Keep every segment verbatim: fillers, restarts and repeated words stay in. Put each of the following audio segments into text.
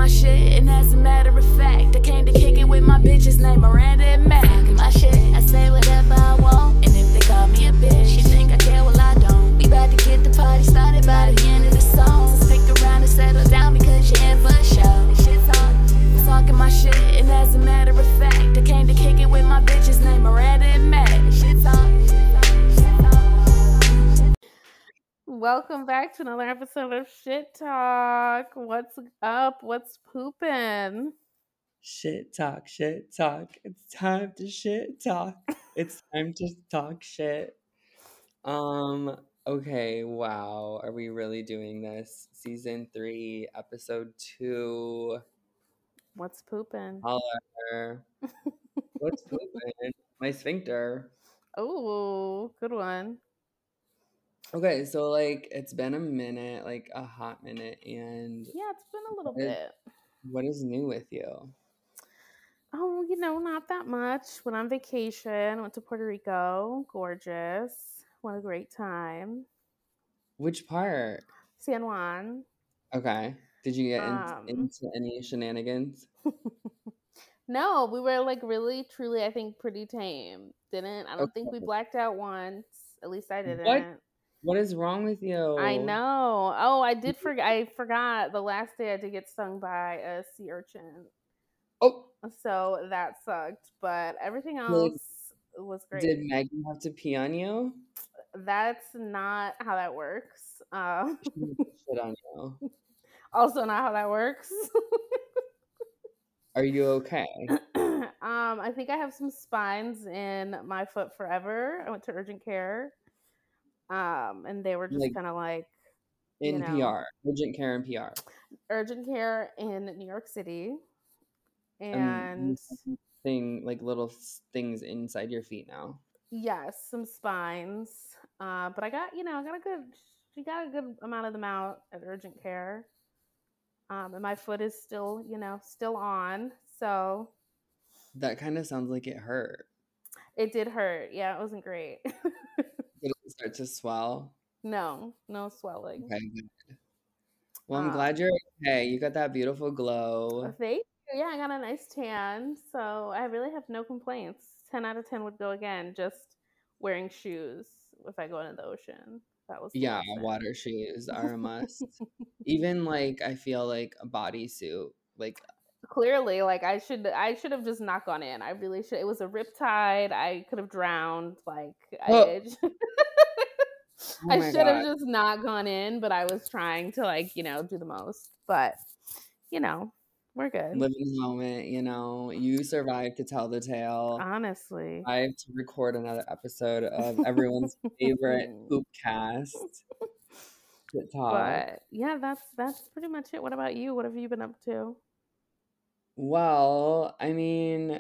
my shit, and as a matter of fact, I came to kick it with my bitches named Miranda and Mac. Talking my shit, I say whatever I want, and if they call me a bitch, you think I care? Well, I don't. We about to get the party started by the end of the song. So stick around and settle down because you're in for a show. This shit's on. Talking my shit, and as a matter of fact, I came to kick it with my bitches named Miranda and Mac. This shit's on. Welcome back to another episode of Shit Talk. What's up? What's poopin'? Shit talk, shit talk. It's time to shit talk. It's time to talk shit. Um, okay, wow. Are we really doing this? Season three, episode two. What's poopin'? Holler. What's pooping? My sphincter. Oh, good one. Okay, so like it's been a minute, like a hot minute, and Yeah, it's been a little what is, bit. what is new with you? Oh, you know, not that much. Went on vacation. Went to Puerto Rico. Gorgeous. What a great time. Which part? San Juan. Okay. Did you get in, Um, into any shenanigans? No, we were like really, truly, I think, pretty tame. Didn't I don't think we Okay. blacked out once. At least I didn't. What? What is wrong with you? I know. Oh, I did forget. I forgot the last day I did get stung by a sea urchin. Oh, So that sucked. But everything Did- else was great. did Maggie have to pee on you? That's not how that works. Um, She didn't shit on you. also not how that works. Are you okay? um, I think I have some spines in my foot forever. I went to urgent care. Um, and they were just Like, kind of like In you know, P R, urgent care in P R. urgent care in New York City. Um, And thing like little s- things inside your feet now. yes, some spines. Uh, but I got, you know, I got a good, she got a good amount of them out at urgent care. Um, and my foot is still, you know, still on. So That kind of sounds like it hurt. it did hurt. Yeah, it wasn't great. Did it start to swell? no, no swelling. Okay, good. Well, I'm Um, glad you're okay. You got that beautiful glow. Thank you. Yeah, I got a nice tan. So I really have no complaints. ten out of ten would go again, just wearing shoes if I go into the ocean. That was the Yeah, lesson. water shoes are a must. Even like I feel like a bodysuit, like Clearly, like I should I should have just not gone in. I really should. It was a riptide. I could have drowned. Like Oh. I, Oh I my should have God. just not gone in, but I was trying to like, you know, do the most. But, you know, we're good. live in the moment, you know. You survived to tell the tale. Honestly. I have to record another episode of everyone's favorite poop cast. Shit talk. But yeah, that's that's pretty much it. What about you? What have you been up to? Well, I mean,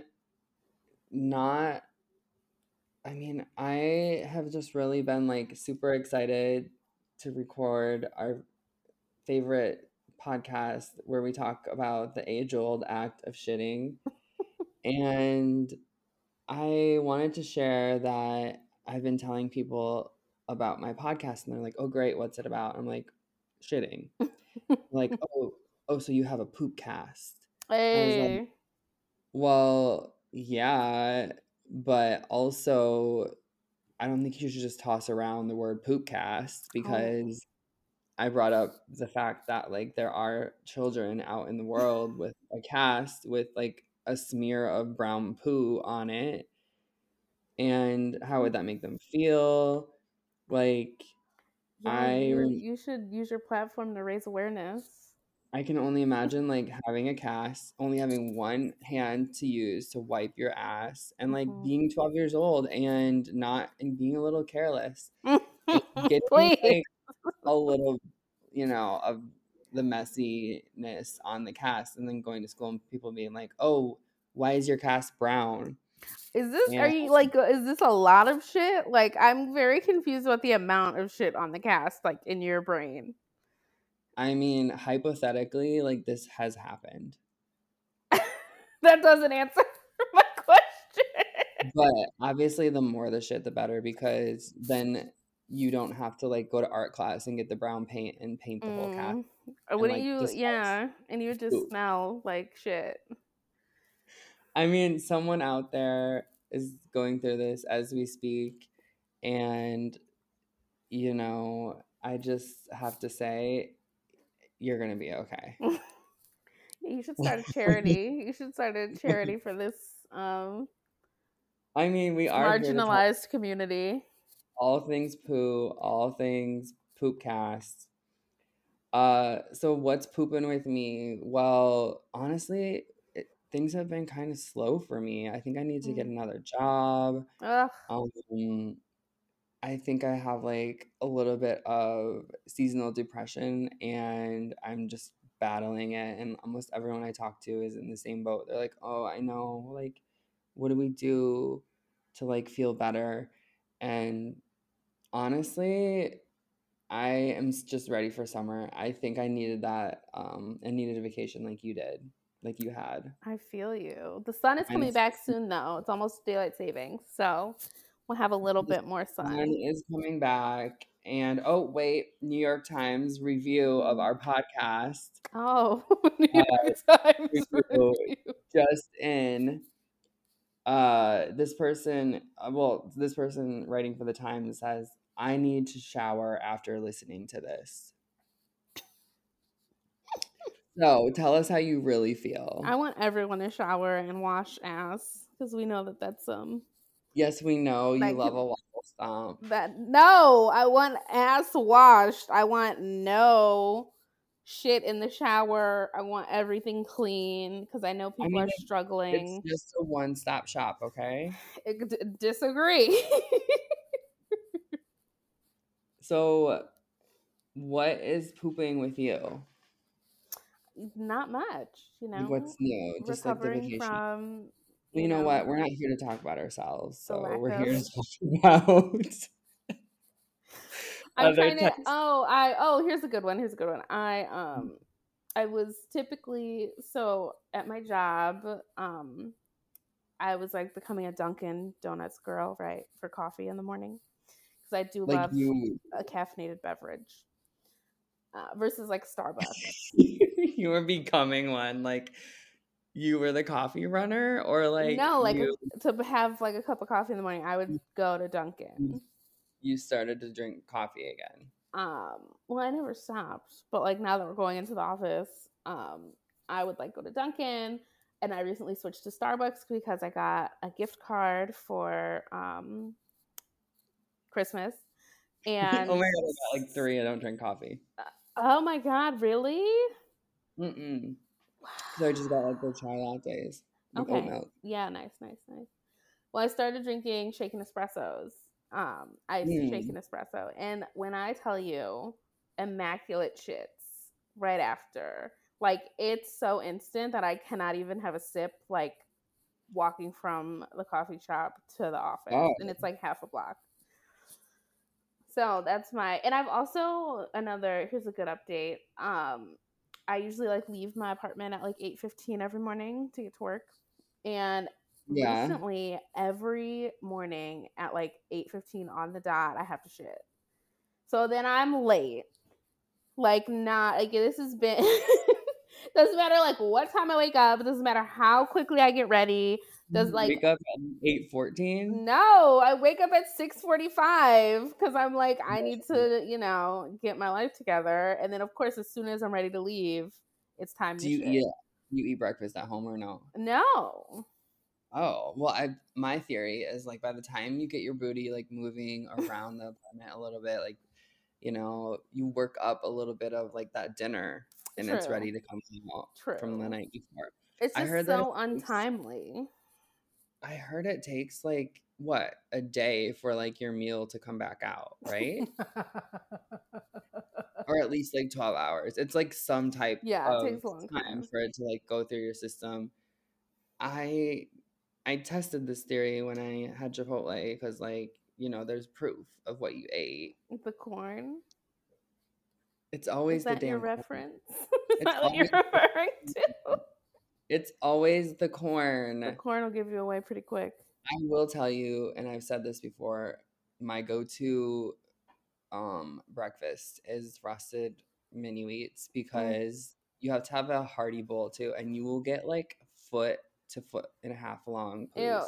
not. I mean, I have just really been like super excited to record our favorite podcast where we talk about the age-old act of shitting. And I wanted to share that I've been telling people about my podcast, and they're like, "Oh, great, what's it about?" I'm like, "Shitting." Like, "Oh, oh, so you have a poop cast?" I was like, Hey. well, yeah, but also I don't think you should just toss around the word poop cast because I brought up the fact that like there are children out in the world with a cast with like a smear of brown poo on it. And how would that make them feel? Like Yeah, I you, rem- you should use your platform to raise awareness. I can only imagine like having a cast, only having one hand to use to wipe your ass, and like Mhm. being twelve years old and not and being a little careless, and getting Please. like a little, you know, of the messiness on the cast, and then going to school and people being like, "Oh, why is your cast brown?" Is this, are And you like, is this a lot of shit? Like, I'm very confused about the amount of shit on the cast, like, in your brain. I mean, hypothetically, like this has happened, That doesn't answer my question. but obviously, the more the shit, the better, because then you don't have to like go to art class and get the brown paint and paint the whole cat. Mm. Or And wouldn't like you? just Yeah, and you would just poop. smell like shit. I mean, someone out there is going through this as we speak, and you know, I just have to say, you're gonna be okay. You should start a charity. You should start a charity for this um, I mean, we are here to talk marginalized community. all things poo, all things poopcast. Uh, so what's pooping with me? Well, honestly, it, things have been kind of slow for me. I think I need to get Mm. another job. Ugh. Um, I think I have like a little bit of seasonal depression, and I'm just battling it. And almost everyone I talk to is in the same boat. They're like, "Oh, I know. Like, what do we do to like feel better?" And honestly, I am s- just ready for summer. I think I needed that. Um, I needed a vacation like you did, like you had. I feel you. The sun is coming Minus back soon, though. It's almost daylight savings, so we'll have a little the bit more sun sun. is coming back, and oh wait, New York Times review of our podcast. Oh, New Uh, York Times review review. just in. Uh, this person, uh, well, this person writing for the Times says, "I need to shower after listening to this." So tell us how you really feel. I want everyone to shower and wash ass because we know that that's um Yes, we know you like love a waffle stomp. that. No, I want ass washed. I want no shit in the shower. I want everything clean because I know I people mean, are it- it's struggling. just a one-stop shop, okay? I d- disagree. So, what is pooping with you? Not much, you know. What's new? Just like the Recovering vacation. from Well, you know what? We're not here to talk about ourselves, the so lack we're here to of- talk about I'm other trying to. types. Oh, I. Oh, here's a good one. Here's a good one. I um, I was typically so at my job. Um, I was like becoming a Dunkin' Donuts girl, right, for coffee in the morning because I do Like love you, a caffeinated beverage uh, versus like Starbucks. you were becoming one. Like you were the coffee runner, or like no, like you, a, to have like a cup of coffee in the morning, I would go to Dunkin'. you started to drink coffee again. Um, well, I never stopped, but like now that we're going into the office, um, I would like go to Dunkin', and I recently switched to Starbucks because I got a gift card for um Christmas, and Oh my god, I got like three. I don't drink coffee. oh my god, really? Mm-mm. So I just got like the chai lattes, with oat Okay, milk. yeah, nice, nice, nice. Well, I started drinking shaken espressos, um, iced Mm. shaken espresso, and when I tell you, immaculate shits right after. Like, it's so instant that I cannot even have a sip, like, walking from the coffee shop to the office. Oh. And it's like half a block. So that's my, and I've also, another, here's a good update. Um, I usually like leave my apartment at like eight fifteen every morning to get to work. And Yeah. recently, every morning at like eight fifteen on the dot, I have to shit. So then I'm late. Like, not, like, this has been, doesn't matter, like, what time I wake up. It doesn't matter how quickly I get ready. Does, You like, wake up at eight fourteen? no, I wake up at six forty-five because I'm like, I need to, you know, get my life together. And then, of course, as soon as I'm ready to leave, it's time Do to you shit. eat you eat breakfast at home or no? No. Oh, well, I my theory is like by the time you get your booty like moving around the apartment a little bit, like, you know, you work up a little bit of like that dinner and it's True. ready to come out from the True. night before. It's I just heard that so it takes- untimely. I heard it takes like what, a day for like your meal to come back out, right? Or at least like twelve hours. It's like some type Yeah, it of takes a long time time. for it to like go through your system. I I tested this theory when I had Chipotle because, like, you know, there's proof of what you ate. The corn? It's always Is that the your damn corn. reference? Is It's that what you're always- referring to? It's always the corn. The corn will give you away pretty quick. I will tell you, and I've said this before, my go-to um breakfast is frosted mini wheats Mm. because you have to have a hearty bowl too, and you will get like foot to foot and a half long Ew. poos.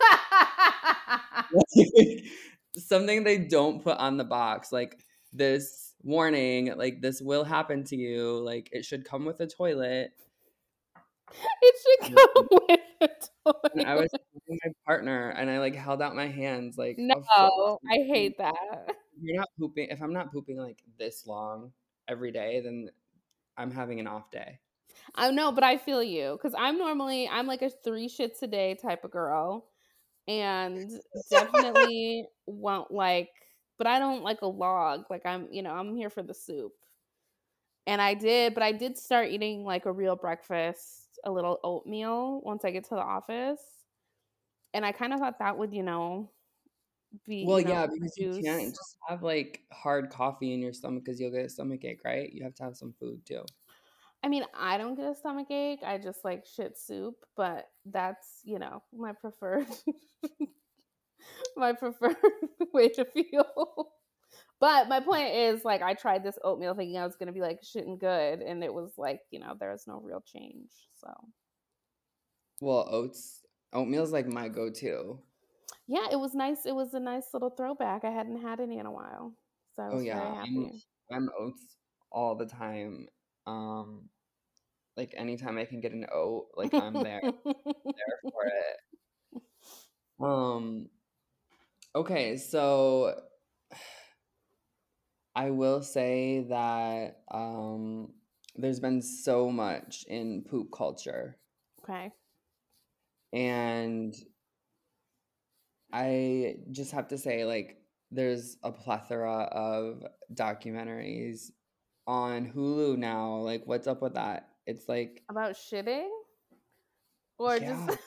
Like, something they don't put on the box, like this warning, like this will happen to you, like it should come with a toilet. It should come with a And I was toilet. with my partner, and I like held out my hands like a foot. No, I hate that. If you're not pooping, if I'm not pooping like this long every day, then I'm having an off day. I know, but I feel you because I'm normally I'm like a three shits a day type of girl, and definitely won't like. But I don't like a log. Like I'm, you know, I'm here for the soup. And I did, but I did start eating like a real breakfast, a little oatmeal once I get to the office. And I kind of thought that would, you know, be, Well, you know, yeah, because you reduce. can't just have like hard coffee in your stomach because you'll get a stomach ache, right? You have to have some food too. I mean, I don't get a stomach ache. I just like shit soup, but that's, you know, my preferred my preferred way to feel. But my point is, like, I tried this oatmeal thinking I was going to be like shitting good, and it was like, you know, there was no real change. So, Well, oats, oatmeal's like my go-to. yeah, it was nice. It was a nice little throwback. I hadn't had any in a while, so I Oh was yeah, very I'm, happy. I'm oats all the time. Um, like anytime I can get an oat, like I'm there, there for it. Um, okay, so I will say that um, there's been so much in poop culture, Okay. and I just have to say, like, there's a plethora of documentaries on Hulu now. Like, what's up with that? It's like, About shitting? Or yeah. just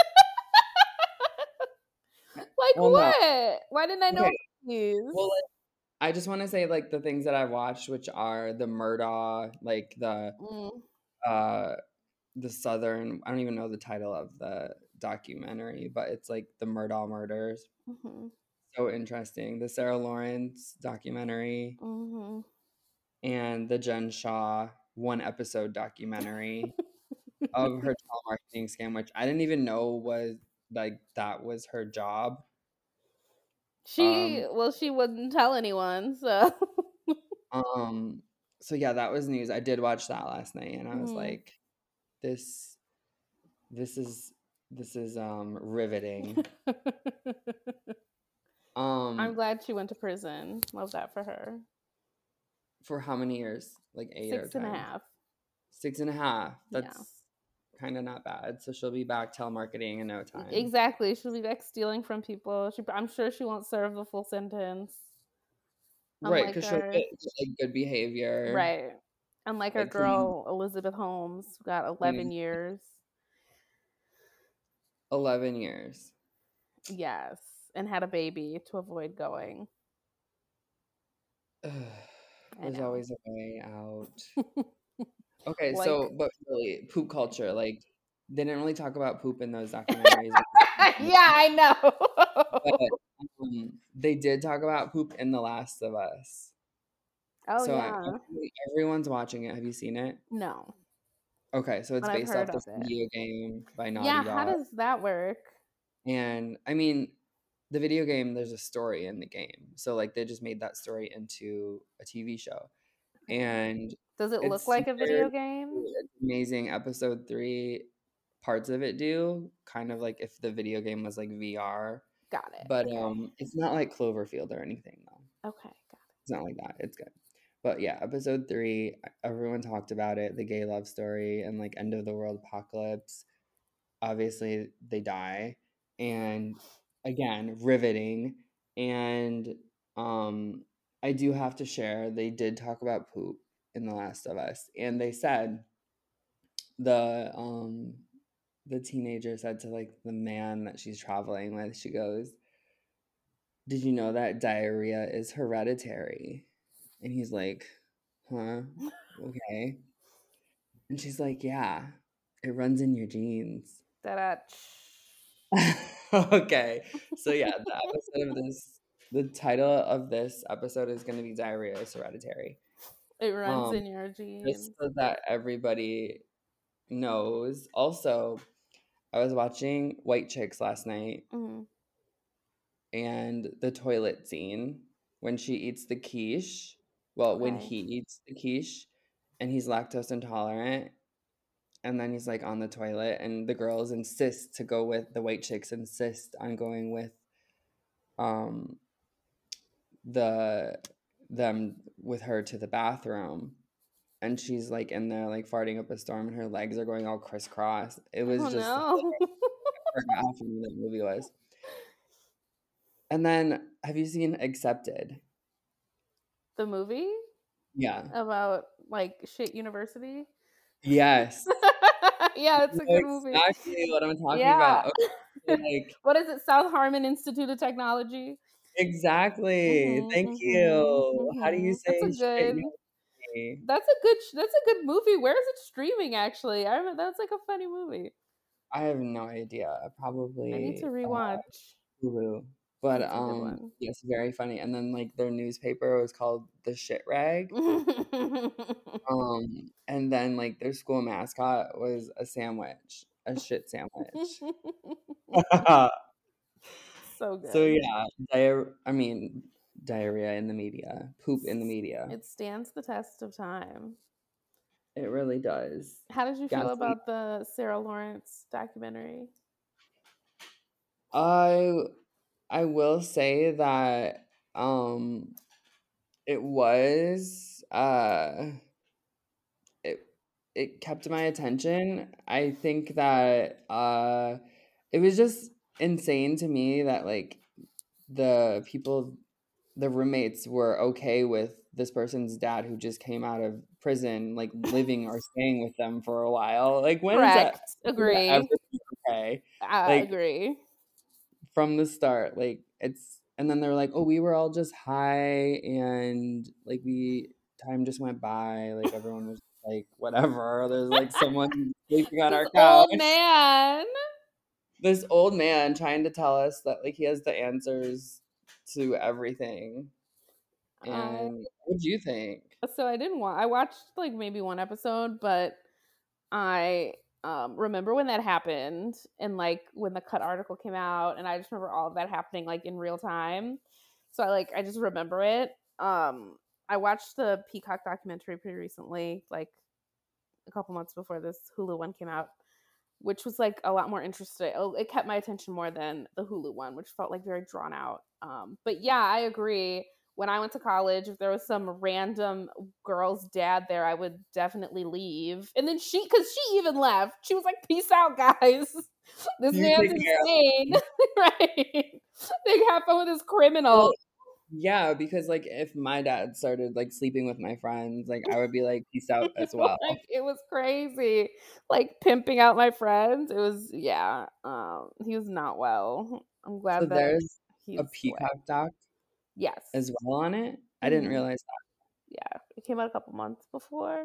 like Well, no. what? Why didn't I know Okay. about these? Well, like, I just want to say, like, the things that I've watched, which are the Murdaugh, like the Mm. uh the Southern, I don't even know the title of the documentary, but it's like the Murdaugh murders. Mhm. So interesting. The Sarah Lawrence documentary Mhm. and the Jen Shaw one episode documentary of her telemarketing scam, which I didn't even know was like that was her job. She Um, well, she wouldn't tell anyone, so um, so yeah, that was news. I did watch that last night, and I was Mhm. like, this, this is this is um riveting. I'm Um, glad she went to prison. Love that for her. for how many years? Like eight Six or and a ten? half. Six and a half. Yeah. That's kind of not bad. So she'll be back telemarketing in no time. Exactly. She'll be back stealing from people. She, I'm sure she won't serve the full sentence. Right, Unlike because she'll her, get like good behavior. right. Unlike her like clean. girl Elizabeth Holmes, who got eleven years. Eleven years. Yes, and had a baby to avoid going. Ugh, I There's know. always a way out. Okay, Like- so but really, poop culture, like they didn't really talk about poop in those documentaries. Yeah, I know. But um, they did talk about poop in The Last of Us. Oh so yeah. I, everyone's watching it. Have you seen it? No. Okay, so it's But I've based heard off this of it. video game by Naughty Yeah, Dog. how does that work? And I mean, the video game, there's a story in the game. So like they just made that story into a T V show. And Does it look it's like a video super- game? it's amazing. Episode three, parts of it do kind of like if the video game was like V R. Got it. But okay. um, it's not like Cloverfield or anything though. Okay, got It's not like that. It's good. But yeah, episode three, everyone talked about it, the gay love story and like end of the world apocalypse. Obviously, they die. And again, riveting. And um, I do have to share, they did talk about poop in The Last of Us. And they said the um the teenager said to like the man that she's traveling with, she goes, "Did you know that diarrhea is hereditary?" And he's like, "Huh? Okay." And she's like, "Yeah, it runs in your genes." it. That Okay. So yeah, the episode of this the title of this episode is going to be Diarrhea is Hereditary. It runs Um, in your just genes. so that everybody knows. Also, I was watching White Chicks last night, Mhm. and the toilet scene when she eats the quiche. Well, when Okay. he eats the quiche, and he's lactose intolerant, and then he's like on the toilet, and the girls insist to go with the White Chicks insist on going with um the them with her to the bathroom, and she's like in there like farting up a storm, and her legs are going all crisscross. It was Oh just no. I forgot how funny that movie was. And then, have you seen Accepted? The movie Yeah. about like shit university. Yes. Yeah, it's a You know good movie. exactly what I'm talking Yeah. about. Okay, so, like, What is it? South Harmon Institute of Technology. exactly. Mhm, Thank mhm, you. How do you mhm. That's a say shit good. university? That's a good. sh- That's a good movie. Where is it streaming? Actually, I remember that's like a funny movie. I have no idea. I need Probably to uh, rewatch. Hulu. But That's a good um one. yes, very funny. And then like their newspaper was called The Shit Rag. Um and then like their school mascot was a sandwich, a shit sandwich. So good. So yeah, diar- I mean diarrhea in the media, poop in the media. It stands the test of time. It really does. How did you feel Gaslight. about the Sarah Lawrence documentary? I I will say that um it was uh it it kept my attention. I think that uh it was just insane to me that like the people the roommates were okay with this person's dad who just came out of prison like living or staying with them for a while. Like when is that, Correct. when is that Agree. ever okay? I Like agree. from the start, like it's and then they're like, oh, we were all just high and like we time just went by, like everyone was like whatever. There's like someone sleeping on This our couch. old man. This old man trying to tell us that like he has the answers to everything. I And what do you think? so I didn't want. I watched like maybe one episode, but I um, remember when that happened and like when the cut article came out, and I just remember all of that happening like in real time. So I like I just remember it. Um, I watched the Peacock documentary pretty recently, like a couple months before this Hulu one came out, which was like a lot more interesting. Oh, it kept my attention more than the Hulu one, which felt like very drawn out. Um, but yeah, I agree. When I went to college, if there was some random girl's dad there, I would definitely leave. And then she, because she even left, she was like, "Peace out, guys. This You man's take care of insane." Right? They have fun with this criminal. Well, yeah, because like if my dad started like sleeping with my friends, like I would be like, peace out as well. Like it was crazy, like pimping out my friends. It was yeah. Um, he was not well. I'm glad So that there's he's a away. Peacock doc Yes. as well on it. I didn't Mhm. realize that. Yeah, it came out a couple months before.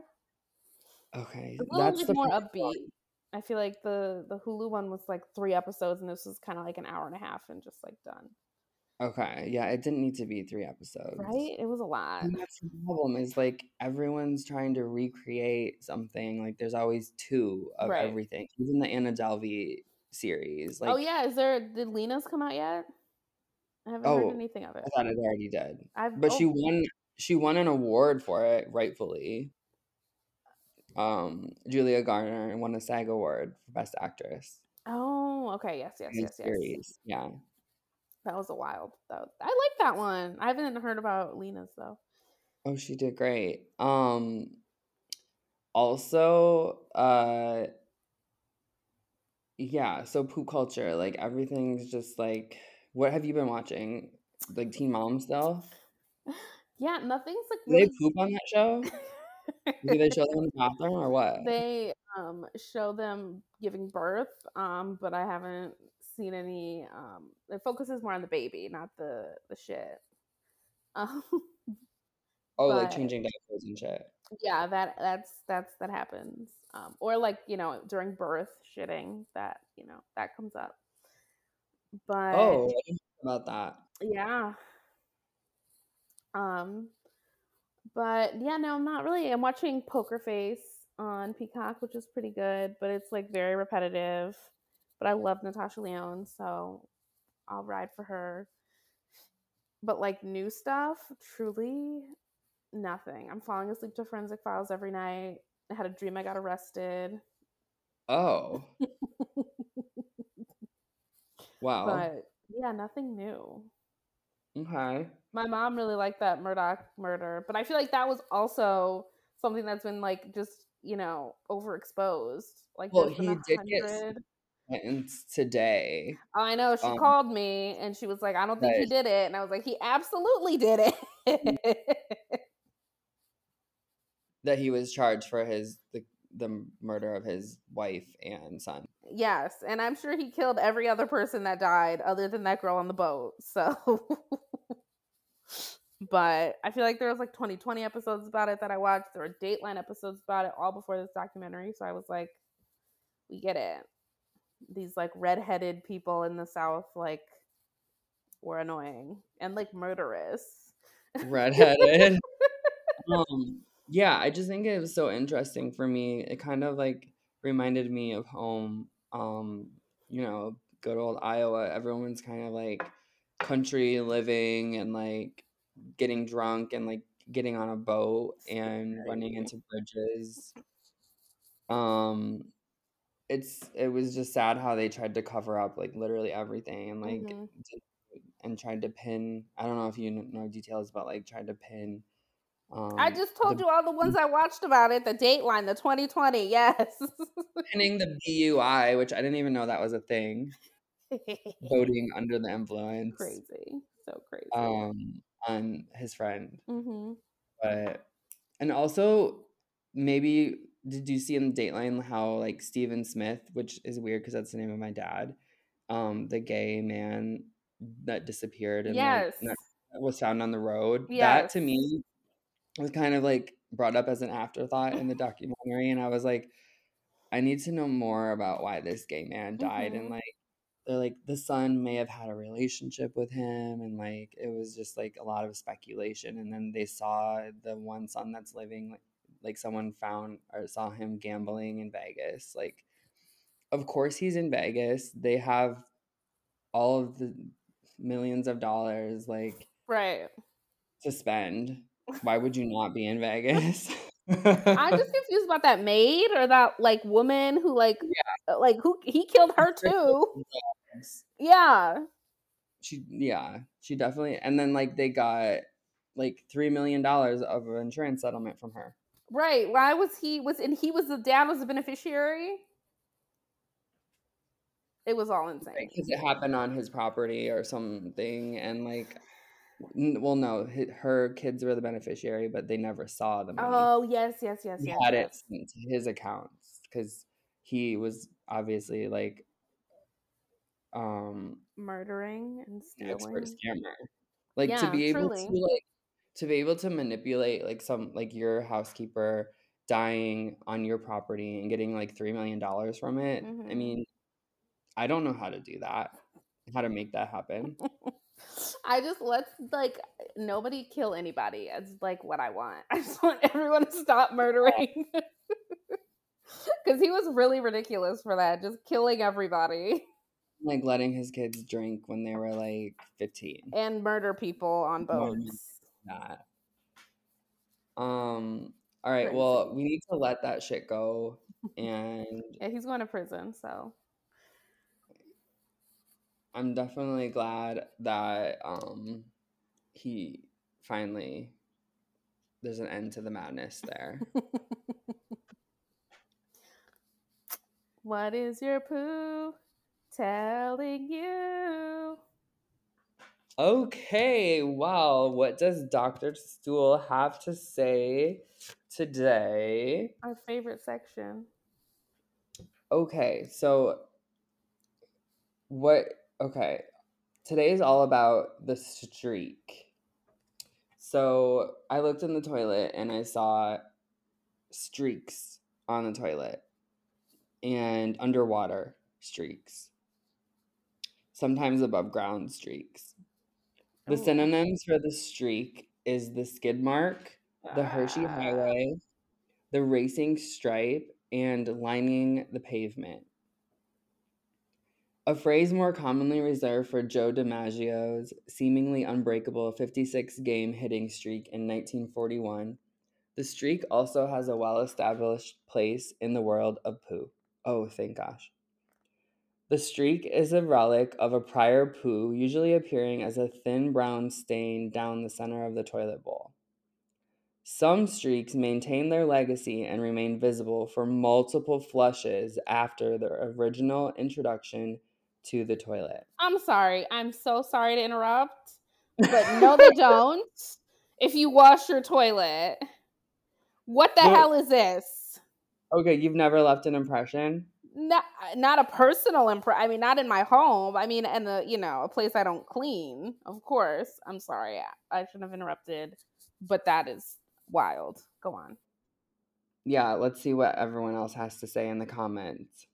Okay, It's a little that's bit the more first one. upbeat. I feel like the the Hulu one was like three episodes, and this was kind of like an hour and a half and just like done. Okay, yeah, it didn't need to be three episodes. Right? It was a lot. And that's the problem is like everyone's trying to recreate something. Like there's always two of Right. everything. Even the Anna Delvey series. Like Oh yeah, is there? Did Lena's come out yet? I haven't heard oh, anything of I it. thought it already did. I've But she oh won she won an award for it, rightfully. Um, Julia Garner won a SAG award for Best Actress oh okay yes yes in a yes yes. series. Yeah. That was a wild. That I like that one. I haven't heard about Lena's though. Oh, she did great. Um, also, uh, yeah, so poop culture, like everything's just like, what have you been watching? Like Teen Mom still? Yeah, nothing's like Do they really. poop on that show? Do they show them in the bathroom or what? They um show them giving birth, um, but I haven't seen any. Um, it focuses more on the baby, not the the shit. Um, Oh, like but changing diapers and shit. yeah, that that's that's that happens. Um, or like you know during birth, shitting that you know that comes up. But Oh, I didn't know about that. yeah, Um, but yeah, no, I'm not really. I'm watching Poker Face on Peacock, which is pretty good, but it's like very repetitive. But I love Natasha Lyonne, so I'll ride for her. But like new stuff, truly nothing. I'm falling asleep to Forensic Files every night. I had a dream I got arrested. Oh, wow. But yeah, nothing new. Okay. My mom really liked that Murdoch murder, but I feel like that was also something that's been like just, you know, overexposed. Like Well, there's been he a did get hundred. sentenced today. Oh, I know. She Um, called me and she was like, I don't think he but did it. And I was like, he absolutely did it. that he was charged for his the the murder of his wife and son. Yes. And I'm sure he killed every other person that died other than that girl on the boat. So, but I feel like there was like twenty twenty episodes about it that I watched. There were Dateline episodes about it all before this documentary. So I was like, we get it. These like redheaded people in the South, like, were annoying and like murderous. Redheaded. um, yeah, I just think it was so interesting for me. It kind of like reminded me of home. Um, you know, good old Iowa. Everyone's kind of like country living and like getting drunk and like getting on a boat and running into bridges. Um, it's it was just sad how they tried to cover up like literally everything and like Mhm. did- and tried to pin. I don't know if you kn- know details, but like tried to pin. Um, I just told the you all the ones I watched about it. The Dateline, the twenty twenty, yes. pinning the B U I, which I didn't even know that was a thing. Voting under the influence. Crazy, so crazy. Um, on his friend, Mm-hmm. but and also maybe did you see in the Dateline how like Stephen Smith, which is weird because that's the name of my dad, um, the gay man that disappeared and Yes. like not, was found on the road. Yes. That to me was kind of like brought up as an afterthought in the documentary, and I was like, I need to know more about why this gay man died. And Mhm. like, they're like, the son may have had a relationship with him, and like, it was just like a lot of speculation. And then they saw the one son that's living, like, like someone found or saw him gambling in Vegas. Like, of course he's in Vegas. They have all of the millions of dollars, like, Right. to spend. Why would you not be in Vegas? I'm just confused about that maid or that like woman who like Yeah. like who he killed her too. Yeah. She yeah, she definitely and then like they got like three million dollars of an insurance settlement from her. Right. Why was he was and he was the dad was the beneficiary? It was all insane. Because it happened on his property or something, and like, n- well, no, hi- her kids were the beneficiary, but they never saw the money. Oh yes, yes, yes, He yes. had yes. it sent to his accounts because he was obviously like um Murdering and an expert stealing. scammer. Like to Yeah, be able truly. to like to be able to manipulate like some like your housekeeper dying on your property and getting like three million dollars from it. I Mhm. mean, I don't know how to do that. How to make that happen. I just let's like nobody kill anybody. It's like what I want. I just want everyone to stop murdering. Because he was really ridiculous for that, just killing everybody Like letting his kids drink when they were like fifteen. and murder people on boats. That. Um. All right. Well, Crazy. we need to let that shit go, and Yeah, he's going to prison, so I'm definitely glad that um he finally there's an end to the madness there. what is your poo telling you? Okay, well, what does Doctor Stool have to say today? Our favorite section. Okay, so what okay. Today is all about the streak. So I looked in the toilet and I saw streaks on the toilet and underwater streaks. Sometimes above ground streaks. The Ooh. synonyms for the streak is the skid mark, the Hershey Highway, the racing stripe, and lining the pavement. A phrase more commonly reserved for Joe DiMaggio's seemingly unbreakable fifty-six game hitting streak in nineteen forty-one, the streak also has a well-established place in the world of poo. Oh, thank gosh. The streak is a relic of a prior poo, usually appearing as a thin brown stain down the center of the toilet bowl. Some streaks maintain their legacy and remain visible for multiple flushes after their original introduction to the toilet. I'm sorry. I'm so sorry to interrupt, but no, they don't. If you wash your toilet, what the No. hell is this? Okay, you've never left an impression? Not, not a personal impression. I mean, not in my home. I mean, in the, you know, a place I don't clean. Of course. I'm sorry. I shouldn't have interrupted, but that is wild. Go on. Yeah, let's see what everyone else has to say in the comments.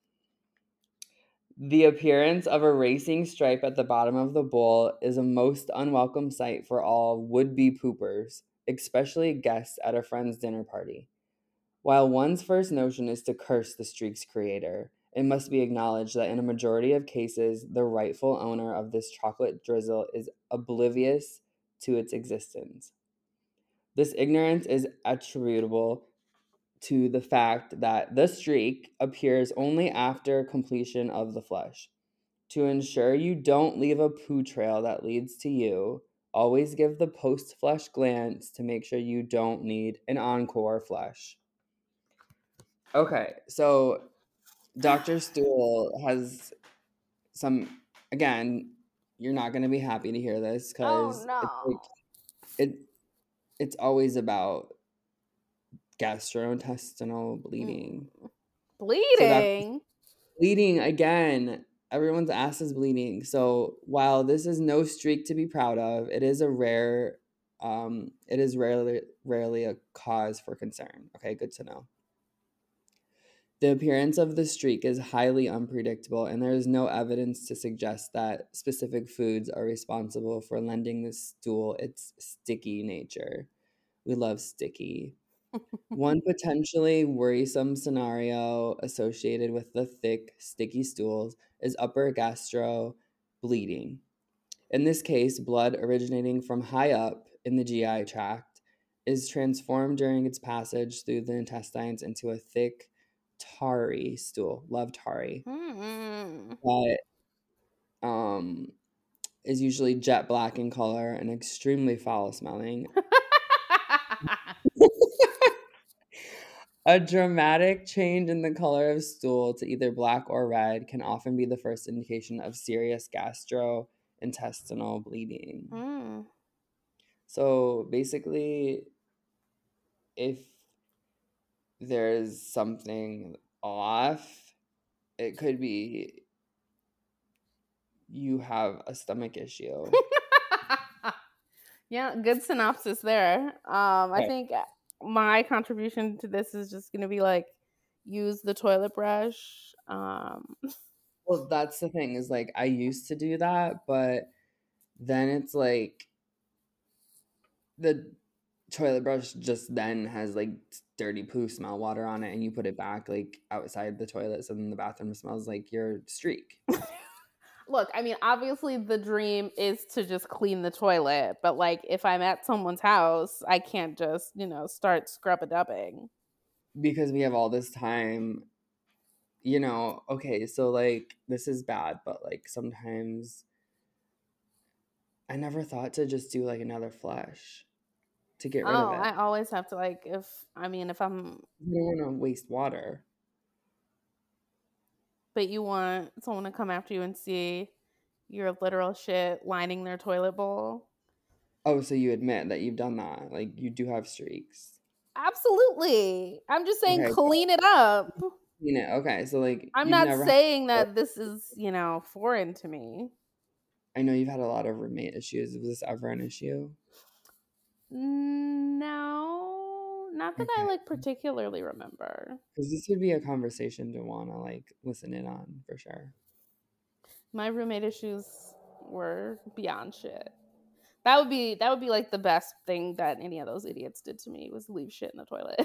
The appearance of a racing stripe at the bottom of the bowl is a most unwelcome sight for all would-be poopers, especially guests at a friend's dinner party. While one's first notion is to curse the streak's creator, it must be acknowledged that in a majority of cases, the rightful owner of this chocolate drizzle is oblivious to its existence. This ignorance is attributable to the fact that the streak appears only after completion of the flush. To ensure you don't leave a poo trail that leads to you, always give the post-flush glance to make sure you don't need an encore flush. Okay, so Doctor Stool has some, again, you're not going to be happy to hear this because oh, no. it's, like, it, it's always about gastrointestinal bleeding. Bleeding? So bleeding, again, everyone's ass is bleeding. So while this is no streak to be proud of, it is a rare, um, it is rarely, rarely a cause for concern. Okay, good to know. The appearance of the streak is highly unpredictable, and there is no evidence to suggest that specific foods are responsible for lending the stool its sticky nature. We love sticky. One potentially worrisome scenario associated with the thick, sticky stools is upper gastro bleeding. In this case, blood originating from high up in the G I tract is transformed during its passage through the intestines into a thick, tarry stool. Love tarry. Mm-hmm. But um, is usually jet black in color and extremely foul smelling. A dramatic change in the color of stool to either black or red can often be the first indication of serious gastrointestinal bleeding. Mm. So basically, if there's something off, it could be you have a stomach issue. Yeah, good synopsis there. Um, I Okay. think my contribution to this is just going to be like, use the toilet brush. Um, Well, that's the thing is like I used to do that, but then it's like the toilet brush just then has like dirty poo smell water on it, and you put it back like outside the toilet, so then the bathroom smells like your streak. Look, I mean, obviously the dream is to just clean the toilet, but like if I'm at someone's house, I can't just, you know, start scrub-a-dubbing. Because we have all this time, you know, okay, so like this is bad, but like sometimes I never thought to just do like another flush to get rid Oh, of it. I always have to like, if, I mean, if I'm, You don't want to waste water. but you want someone to come after you and see your literal shit lining their toilet bowl. Oh, so you admit that you've done that. Like you do have streaks. Absolutely. I'm just saying Okay, clean it up. You know, okay, so like I'm you've not never saying that this is, you know, foreign to me. I know you've had a lot of roommate issues. Was this ever an issue? No, not that I Okay. like particularly remember. Because this would be a conversation to want to like listen in on for sure. My roommate issues were beyond shit. That would be that would be like the best thing that any of those idiots did to me was leave shit in the toilet.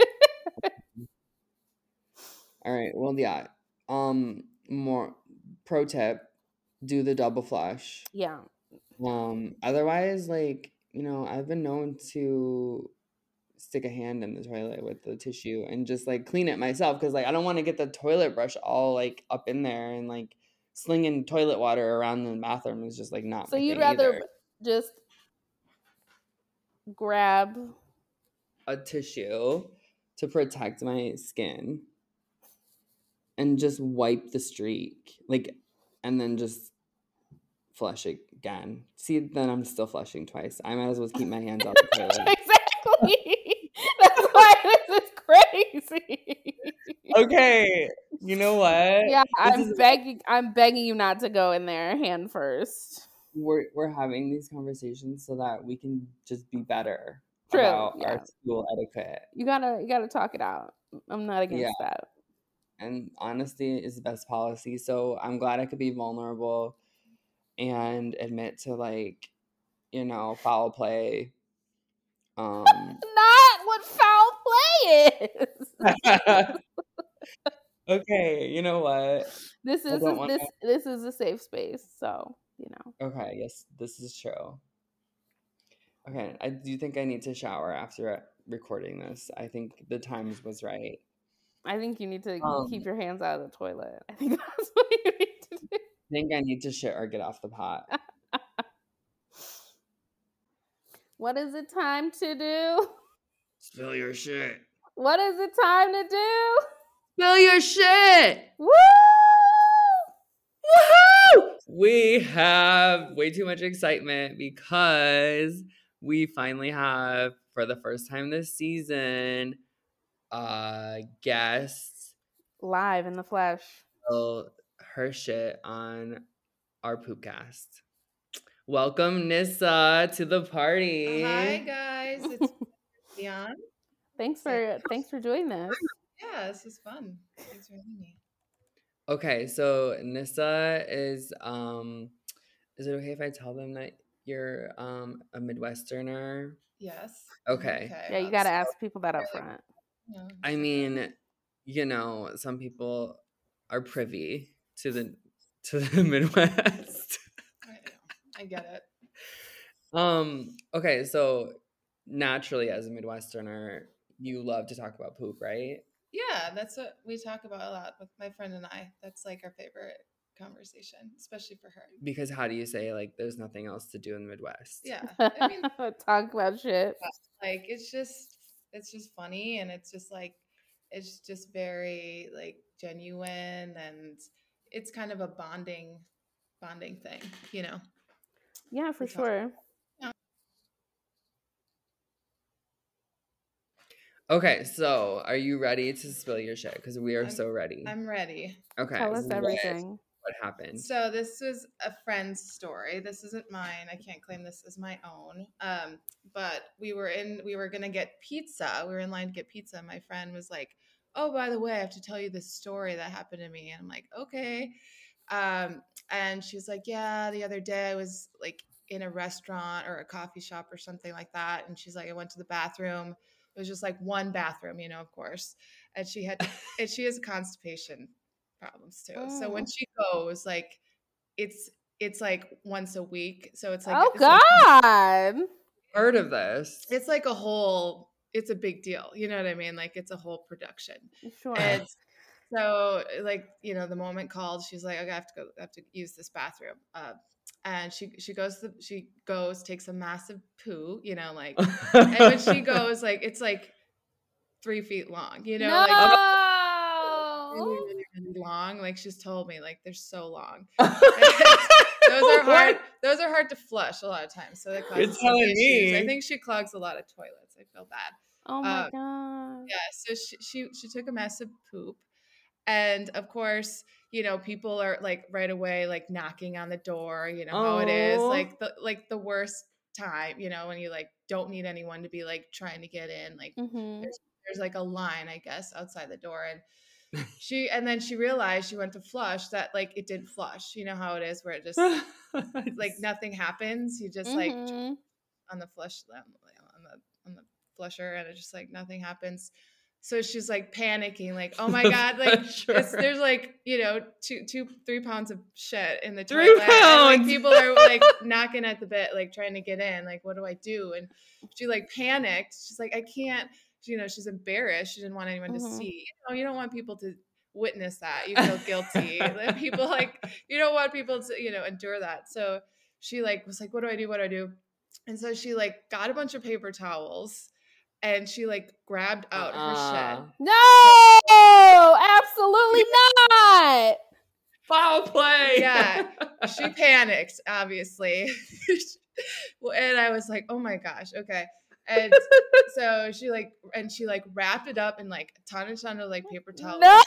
All right. Well, yeah. Um, more pro tip: do the double flush. Yeah. Um, otherwise, like you know, I've been known to stick a hand in the toilet with the tissue and just like clean it myself because like I don't want to get the toilet brush all like up in there and like slinging toilet water around the bathroom is just like not. So my you'd thing rather either. just grab a tissue to protect my skin and just wipe the streak, like, and then just flush it again. See, then I'm still flushing twice. I might as well keep my hands out the toilet. Exactly. That's why this is crazy. Okay, you know what? Yeah, This I'm is- begging. I'm begging you not to go in there hand first. we're we're having these conversations so that we can just be better True, about yeah. our school etiquette. You gotta, you gotta talk it out. I'm not against Yeah. that. And honesty is the best policy. So I'm glad I could be vulnerable and admit to like, you know, foul play. Um Not what foul play is. Okay, you know what? This I is don't a, wanna- this this is a safe space, so you know. Okay, yes, this is true. Okay, I do think I need to shower after recording this. I think the times was right. I think you need to Um, keep your hands out of the toilet. I think that's what you need to do. I think I need to shit or get off the pot. What is it time to do? Spill your shit. What is it time to do? Spill your shit. Woo! Woohoo! We have way too much excitement because we finally have, for the first time this season, a guest Live in the flesh. spill her shit on our Poopcast. Welcome, Nissa, to the party. Hi guys, it's Leon. Thanks for thanks for doing this. Yeah, this is fun. Thanks for having me. Okay, so Nissa is um is it okay if I tell them that you're um a Midwesterner? Yes. Okay. Yeah, you gotta ask people that up front. Yeah, I mean, you know, some people are privy to the to the Midwest. I, know. I get it. Um, okay, so naturally as a Midwesterner, you love to talk about poop, right? Yeah, that's what we talk about a lot with my friend and I. That's like our favorite conversation, especially for her. Because how do you say like there's nothing else to do in the Midwest? Yeah. I mean, Talk about shit. like it's just it's just funny and it's just like it's just very like genuine and it's kind of a bonding bonding thing, you know. Yeah, for We talk- sure. Okay, so are you ready to spill your shit? Because we are I'm- so ready. I'm ready. okay. Tell us what- everything. What happened? So this was a friend's story. This isn't mine. I can't claim this as my own. Um, but we were in. We were gonna get pizza. We were in line to get pizza. My friend was like, "Oh, by the way, I have to tell you this story that happened to me." And I'm like, "Okay." Um, and she's like, "Yeah, the other day I was like in a restaurant or a coffee shop or something like that." And she's like, "I went to the bathroom. It was just like one bathroom, you know, of course." And she had, and she has constipation problems too. So when Mm. she goes, like, it's it's like once a week. So it's like Oh it's like- God. Heard of this? it's like a whole. It's a big deal. You know what I mean? Like it's a whole production. Sure. And so, like, you know, the moment called, she's like, "Okay, I have to go. I have to use this bathroom." Uh, and she she goes to, she goes takes a massive poo. You know, like, and when she goes, like, it's like three feet long. You know, like really, no. really, really long. Like she's told me, like they're so long. those are hard. Those are hard to flush a lot of times. So that You're causes some telling issues. me. I think she clogs a lot of toilets. I feel bad. Oh my Um, God. Yeah. So she she she took a massive poop, and of course, you know, people are like right away like knocking on the door. You know how it is. Aw. Like the like the worst time. You know when you like don't need anyone to be like trying to get in. Like Mm-hmm. there's there's like a line, I guess, outside the door. And she and then she realized she went to flush that like it didn't flush. You know how it is where it just like nothing happens. You just like Mhm. on the flush on the on the flusher and it's just like nothing happens. So she's like panicking, like, oh my god, like it's, there's like, you know, two, two, three pounds of shit in the Three toilet. And like pounds! people are like knocking at the bit, like trying to get in. Like, what do I do? And she like panicked. She's like, I can't. You know, she's embarrassed. She didn't want anyone to Mhm. see. You know, you don't want people to witness that. You feel guilty. Like, people like you don't want people to, you know, endure that. So she like was like, what do I do? What do I do? And so she like got a bunch of paper towels. And she like grabbed out her Uh-uh. shit. No, absolutely not. Foul play. Yeah, she panicked, obviously. Well, and I was like, oh my gosh, okay. And so she like, and she like wrapped it up in like a ton and ton of like paper towels. No.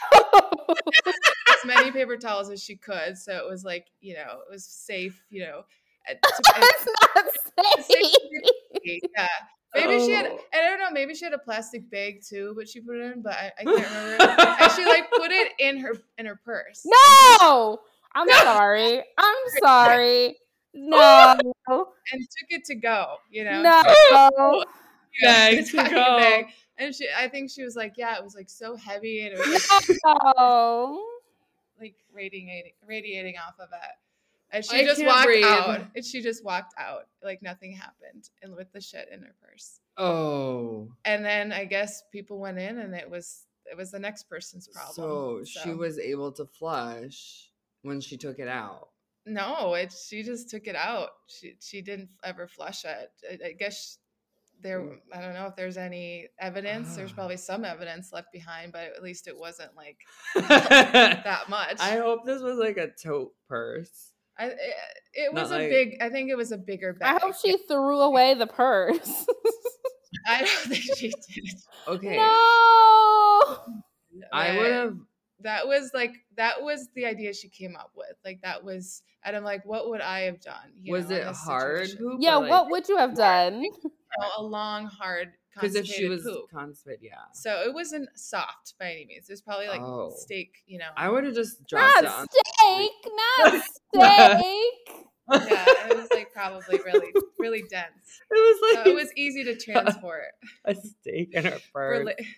As many paper towels as she could. So it was like, you know, it was safe, you know. To, It's not safe. yeah. Maybe she had, Oh. I don't know, maybe she had a plastic bag too, but she put it in, but I, I can't remember. And she like put it in her in her purse. No, I'm sorry. I'm sorry. No, And took it to go, you know. no. Bag It's to like a go. bag. And she, I think she was like, yeah, it was like so heavy and it was like, No. like radiating, radiating off of it. And she I just can't walked breathe. out. And she just walked out like nothing happened, and with the shit in her purse. Oh. And then I guess people went in, and it was it was the next person's problem. So she was able to flush when she took it out. No, it. She just took it out. She she didn't ever flush it. I, I guess there. I don't know if there's any evidence. There's probably some evidence left behind, but at least it wasn't like that much. I hope this was like a tote purse. I, it, it was Not a like- big. I think it was a bigger I bag. hope she threw away the purse. I don't think she did. Okay. No. I But would have. That was like that was the idea she came up with. Like that was, and I'm like, what would I have done? you Was know, in it this hard situation? poop? Yeah, or, like, what would you have done? You know, a long, hard, Because if she constipated was poop. constipated, yeah. So it wasn't soft by any means. It was probably like Oh. steak, you know. I would have just dropped Not it on. steak, not steak. Yeah, it was like probably really, really dense. It was So like it was easy to transport. a steak in her For purse. li-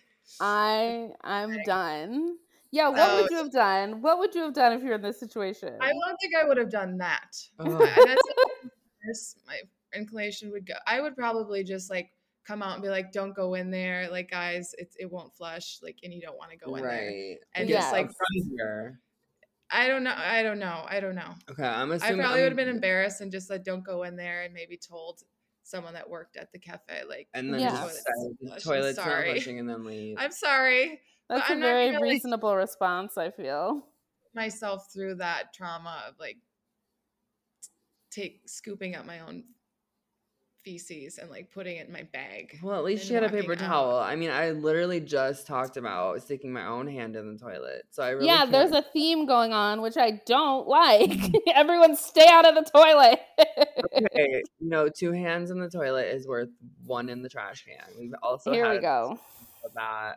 I I'm done. Yeah, what Oh. would you have done? What would you have done if you were in this situation? I don't think I would have done that. Oh. And that's first my inclination would go. I would probably just like come out and be like, "Don't go in there, like guys, it it won't flush, like, and you don't want to go in there." Right. And Yes. just like, Here. I don't know, I don't know, I don't know. Okay, I'm I assuming. probably I'm- would have been embarrassed and just like, "Don't go in there," and maybe told someone that worked at the cafe, like, And then Yeah. just toilets said don't the flush, I'm toilet's not sorry. flushing and then leave. I'm sorry. That's but a I'm not very gonna, like, reasonable response, I feel. myself through that trauma of like take scooping up my own feces and like putting it in my bag. Well, at least and she had a walking paper out. towel. I mean, I literally just talked about sticking my own hand in the toilet. So I really yeah, there's can't- a theme going on, which I don't like. Everyone stay out of the toilet. Okay, you know, two hands in the toilet is worth one in the trash can. We've also Here had we go. of that.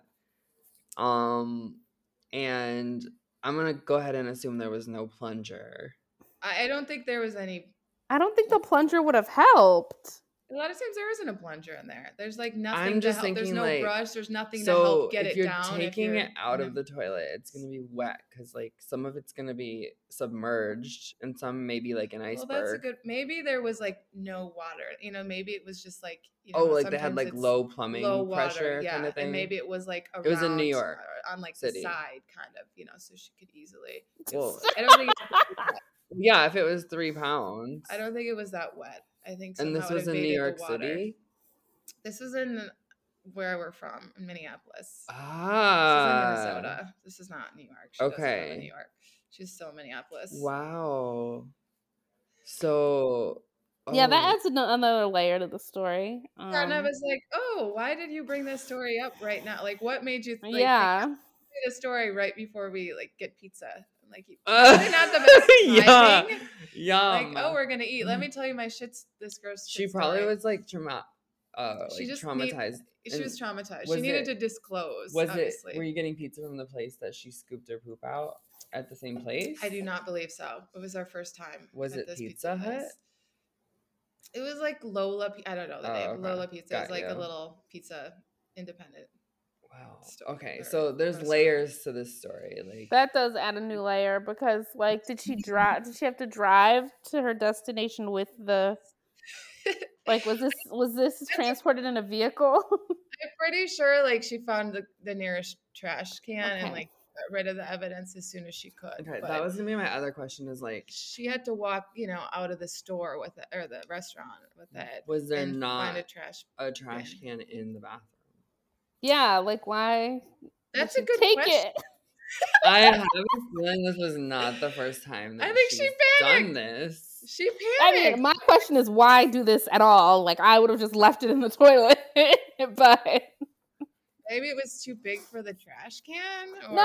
Um, and I'm gonna go ahead and assume there was no plunger. I, I don't think there was any. I don't think the plunger would have helped. A lot of times there isn't a plunger in there. There's like nothing I'm to just help. There's thinking, no like, brush. There's nothing to So help get if it you're down. if taking you're, it out you of know. the toilet, it's gonna be wet because like some of it's gonna be submerged and some maybe like an Well, iceberg. that's a good.Maybe there was like no water. You know, maybe it was just like. You know, Oh, like they had sometimes like it's low plumbing low water, pressure yeah, kind of thing. and maybe it was like around, It was in New York uh, on like City. the side, kind of. You know, so she could easily. Well, I don't think. It, yeah, if it was three pounds. I don't think it was that wet. I think. And this somehow it was in New evaded the York water. City. This was in where we're from, in Minneapolis. Ah, This is in Minnesota. This is not New York. She doesn't live Okay. in New York. She's still in Minneapolis. Wow. So. Yeah, that oh, adds an- another layer to the story. Um, And I was like, "Oh, why did you bring this story up right now? Like, what made you like, yeah. think the story right before we like get pizza? I'm like, you- Uh, probably not the best yeah, timing. Yum. Like, oh, we're gonna eat. Let me tell you my shit's this gross. She shit probably story. was like trauma. uh She like just need- traumatized. She And was traumatized. was She needed it- to disclose. Was obviously. it? Were you getting pizza from the place that she scooped her poop out at the same place? I do not believe so. It was our first time. Was at it this Pizza Hut? place. It was like Lola. Pi- I don't know the Oh, name. okay. Lola Pizza Got is like a you. little pizza independent. Wow. Store Okay, or so there's restaurant. layers to this story. Like That does add a new layer because, like, did she drive? Did she have to drive to her destination with the? Like, was this was this transported in a vehicle? I'm pretty sure like she found the, the nearest trash can and Okay. like got rid of the evidence as soon as she could. okay, but that was gonna be my other question. Is like, she had to walk, you know, out of the store with it or the restaurant with it. was there and find a not trash. a trash can in the bathroom? Yeah, like why? did That's a she good take question. it. I have a feeling this was not the first time that I think she she's done panicked. this. She I panicked. mean, my question is why do this at all? Like, I would have just left it in the toilet, but Maybe it was too big for the trash can, or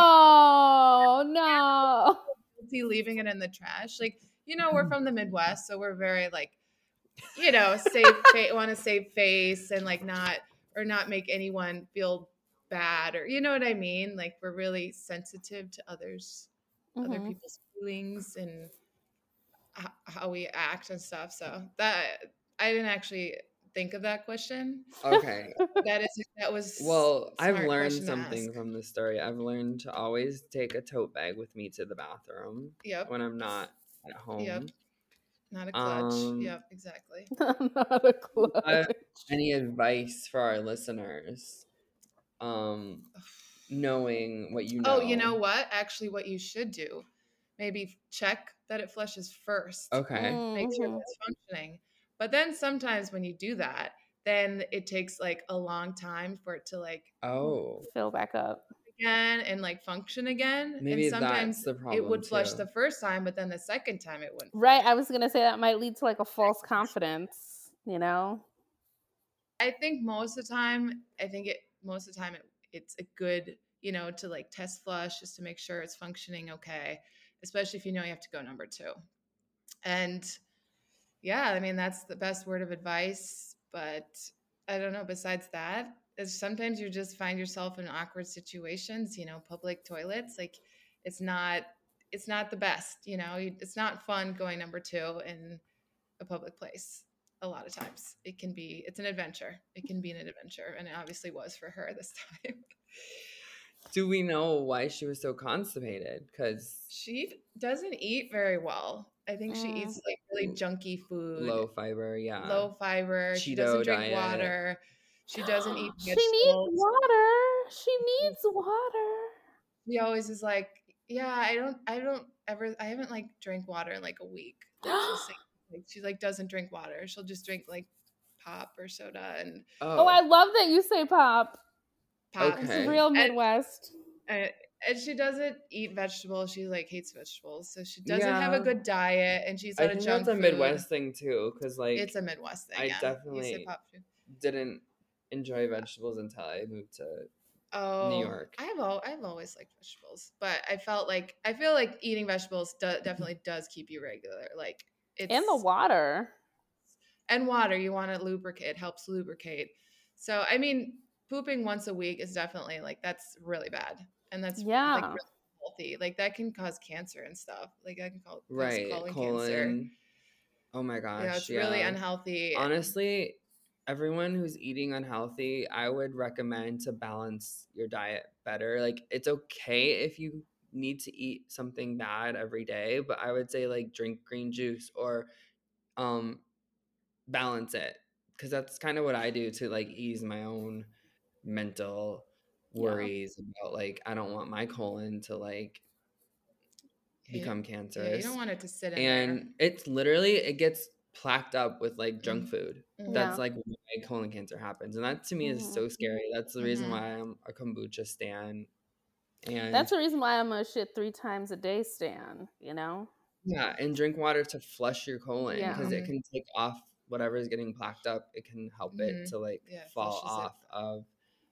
no, no. guilty leaving it in the trash. Like, you know, we're from the Midwest, so we're very like, you know, save fa- want to save face and like not or not make anyone feel bad, or you know what I mean. Like we're really sensitive to others, other Mhm. people's feelings and h- how we act and stuff. So that I didn't actually think of that question. Okay. That is that was Well, a I've smart learned question to something ask. from this story. I've learned to always take a tote bag with me to the bathroom Yep. when I'm not at home. Yep. Not a clutch. Um, Yep, exactly. Not a clutch. Uh, Any advice for our listeners? Um, knowing what you know. Oh, you know what? Actually, what you should do, maybe check that it flushes first. Okay. Make sure Mhm. it's functioning. But then sometimes when you do that, then it takes like a long time for it to like Oh, Fill back up. again and like function again. maybe and sometimes that's the problem it would flush too. the first time, but then the second time it wouldn't. Right. flush. I was gonna say that might lead to like a false confidence, you know? I think most of the time, I think it most of the time it, it's a good, you know, to like test flush just to make sure it's functioning okay, especially if you know you have to go number two. And yeah, I mean that's the best word of advice. But I don't know. Besides that, is sometimes you just find yourself in awkward situations. You know, public toilets. Like it's not it's not the best. You know, you, it's not fun going number two in a public place. A lot of times it can be it's an adventure it can be an adventure and it obviously was for her this time. Do we know why she was so constipated? Because She doesn't eat very well. I think she Mm. eats like really junky food, low fiber, yeah. low fiber. She Cheeto doesn't drink diet. water. She doesn't eat She needs vegetables. water. She needs water. She always is like, yeah, I don't I don't ever I haven't like drank water in like a week. Like she'll say like she like doesn't drink water. She'll just drink like pop or soda and Oh, I love that you say pop. pop. It's Okay. real And- Midwest. Uh, and she doesn't eat vegetables. She like hates vegetables, so she doesn't have a Yeah. good diet, and she's I out of think junk that's a food. Midwest thing too, because like It's a Midwest thing. I yeah. You definitely say pop food. didn't enjoy vegetables until I moved to Oh, York. I've al- I've always liked vegetables, but I felt like I feel like eating vegetables do- definitely does keep you regular. Like it's And the water. and water. You want to lubricate. It helps lubricate. So I mean, pooping once a week is definitely like that's really bad, and that's Yeah. like really healthy. Like that can cause cancer and stuff. Like that can cause right colon, colon. cancer. Oh my gosh, Yeah, it's yeah. really unhealthy. Honestly, everyone who's eating unhealthy, I would recommend to balance your diet better. Like it's okay if you need to eat something bad every day, but I would say like drink green juice or um balance it, because that's kind of what I do to like ease my own mental Yeah. worries about like I don't want my colon to like Yeah, become yeah, cancerous. you don't want it to sit in And it's literally it gets plaqued up with like junk Mhm. food. Mhm. That's Yeah. like why colon cancer happens, and that to me is Mhm. so scary. That's the reason Mhm. why I'm a kombucha stan. And That's the reason why I'm a shit three times a day stan, you know? yeah, and drink water to flush your colon Yeah. because it Mhm. can take off whatever is getting plaqued up. It can help it Mhm. to like Yeah, it fall flushes it. off of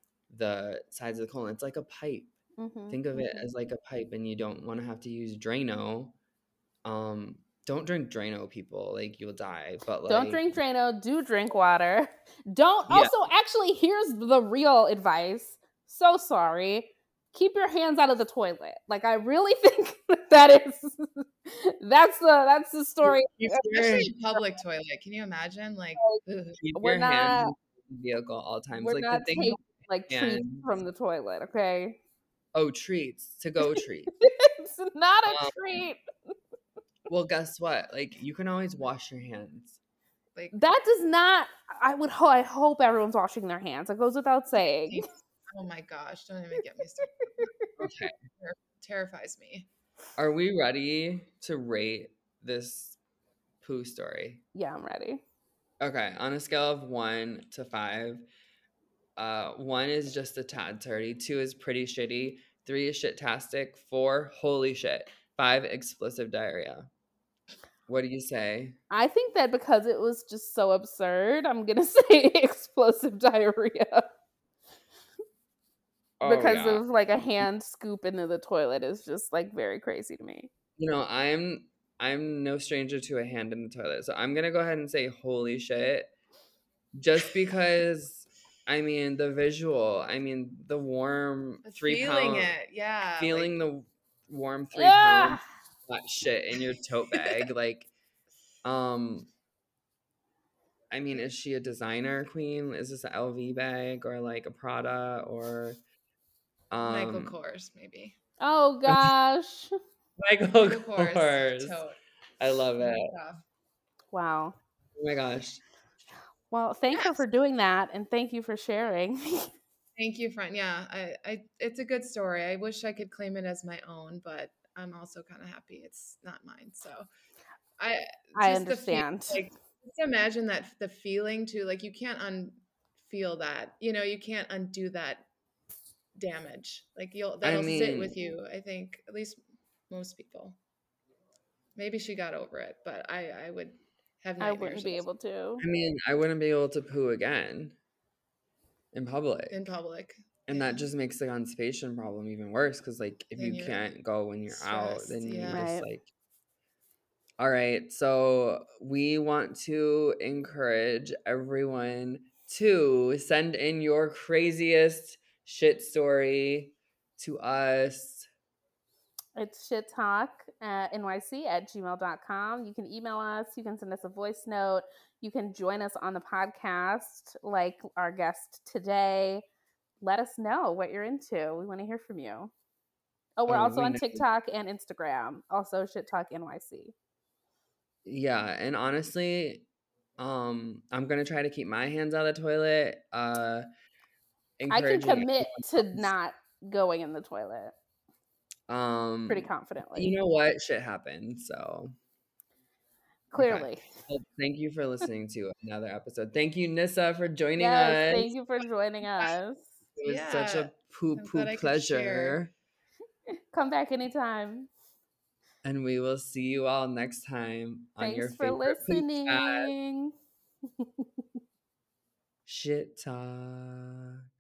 the sides of the colon. It's like a pipe. Mhm. Think of it Mhm. as like a pipe, and you don't want to have to use Drano um don't drink Drano, people. Like, you'll die. But like, Don't drink Drano. Do drink water. Don't. Yeah. Also, actually, here's the real advice. So sorry. Keep your hands out of the toilet. Like, I really think that is that's the that's the story. Especially a public toilet. Can you imagine? Like, ugh. Keep We're your hands not- in the vehicle all times. We're like not the thing. taking like treats hands. from the toilet. Okay, Oh, treats to go treats. it's not a Um, treat. Well, guess what? Like, you can always wash your hands. Like, That does not. I would. Ho- I hope everyone's washing their hands. It goes without saying. oh my gosh, don't even get me started. Okay. Ter- terrifies me. Are we ready to rate this poo story? Yeah, I'm ready. Okay. On a scale of one to five, uh, one is just a tad dirty. Two is pretty shitty. Three is shit-tastic. Four, holy shit. Five, explosive diarrhea. What do you say? I think that because it was just so absurd, I'm gonna say explosive diarrhea. Oh, because yeah. of like a hand scoop into the toilet is just like very crazy to me. You know, I'm I'm no stranger to a hand in the toilet. So I'm gonna go ahead and say holy shit. Just because I mean the visual, I mean the warm three Feeling pound it, yeah. feeling like, the warm three Ah! pound hot shit in your tote bag. Like, um I mean, is she a designer queen? Is this an L V bag or like a Prada or um Michael Kors, maybe. Oh gosh. Michael Michael Kors. Kors. Tote. I love it. Yeah. Wow. Oh my gosh. Well, thank her Yes. for doing that, and thank you for sharing. Thank you, friend. Yeah, I, I, it's a good story. I wish I could claim it as my own, but I'm also kind of happy it's not mine. So, I, I just the feel- understand. like, just imagine that the feeling too. Like, you can't unfeel that. You know, you can't undo that damage. Like, you'll that'll sit mean- with you. I think at least most people. Maybe she got over it, but I, I would have I nightmares wouldn't be of able to. I mean, I wouldn't be able to poo again in public. in public. And Yeah. that just makes the constipation problem even worse because, like, if Then you you're can't go when you're out, stressed, then you yeah. just, Right. like. All right. So we want to encourage everyone to send in your craziest shit story to us. It's shit talk at N Y C at gmail dot com. You can email us. You can send us a voice note. You can join us on the podcast like our guest today. Let us know what you're into. We want to hear from you. Oh, we're Oh, also we on know. TikTok and Instagram. Also Shit Talk N Y C. Yeah. And honestly, um, I'm going to try to keep my hands out of the toilet. Uh, I can encouraging commit to everyone else. not going in the toilet Um, pretty confidently. You know what? Shit happened. So Clearly. well, thank you for listening to another episode. Thank you, Nissa, for joining Yes, us. thank you for joining us. It was such Yeah, a poo I'm poo glad I could pleasure. share. Come back anytime. And we will see you all next time on your Thanks for favorite poop cast. listening. Shit talk.